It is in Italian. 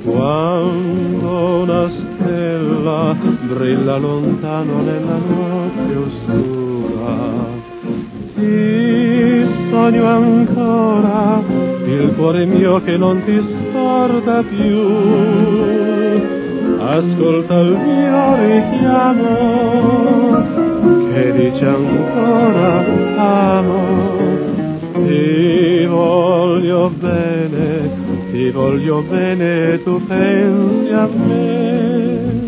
Quando una stella brilla lontano nella notte oscura, ti sogno ancora, il cuore mio che non ti scorda più. Ascolta il mio richiamo che dice ancora amo. Ti voglio bene, tu pensi a me.